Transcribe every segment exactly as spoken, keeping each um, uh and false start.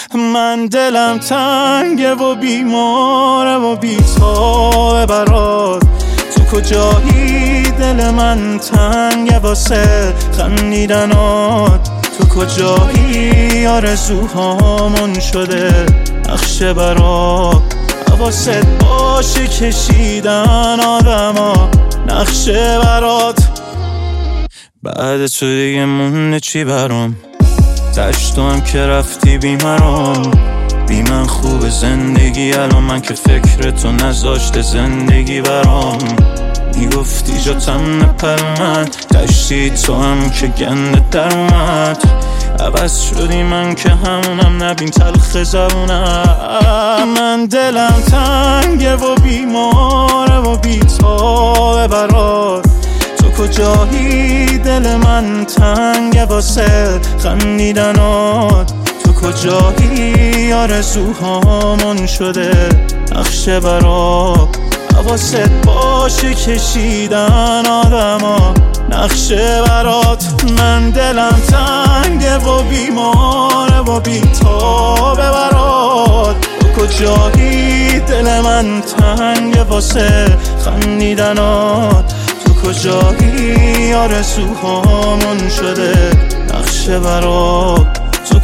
من دلم تنگه و بیماره و بی‌تابه برات. تو کجایی دل من تنگه واسه خندیدنات. تو کجایی آرزوهامون شده نقشه برات. حواست باشه کشیدن آدما نقشه برات. بعد تو دیگه مونده چی برام؟ دشتو هم که رفتی بی مرام. بی من خوب زندگی الان من که فکر تو نذاشته زندگی برام. میگفتی جاتم نپر من دشتی تو هم که گنده در اومد. عوض شدی من که همونم نبین تلخ زبونم. من دلم تنگه و بیماره و بی‌تابه برات. تو کجایی دل من تنگه واسه خندیدنات. تو کجایی آرزوهامون شده نقشه برات. حواست باشه کشیدن آدما نقشه برات. من دلم تنگه و بیماره و بی‌تابه برات. تو کجایی دل من تنگه واسه خندیدنات. تو کجایی آرزوهامون شده نقشه برات. تو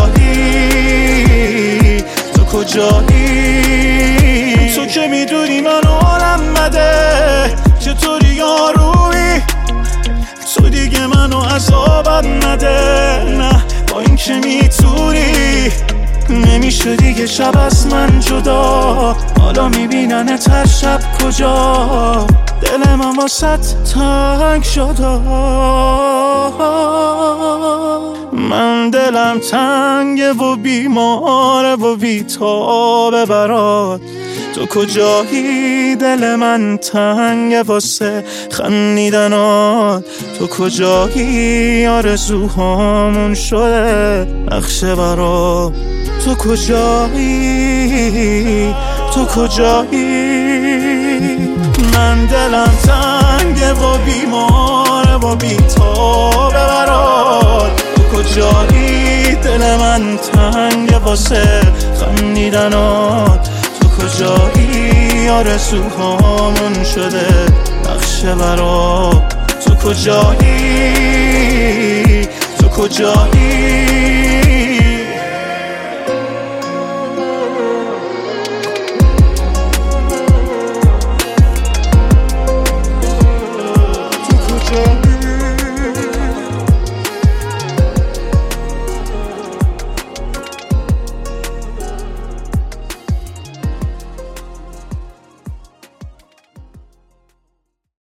کجایی تو کجایی تو که میدونی من حالم بده چطوری یارویی. تو دیگه منو عذابم نده نه با این که میتونی. نمیشه دیگه شب از من جدا. حالا میبیننت هر شب کجا. دل من واسط تنگ شده. من دلم تنگه و بیماره و بی‌تابه برات. تو کجایی دل من تنگه واسه خندیدنات. تو کجایی آرزوهامون شده نقشه برات. تو کجایی تو کجایی من دلم تنگه و بیماره و بی‌تابه برات. تو کجایی دل من تنگه واسه خندیدنات. تو کجایی آرزوهامون شده نقشه برات. تو کجایی تو کجایی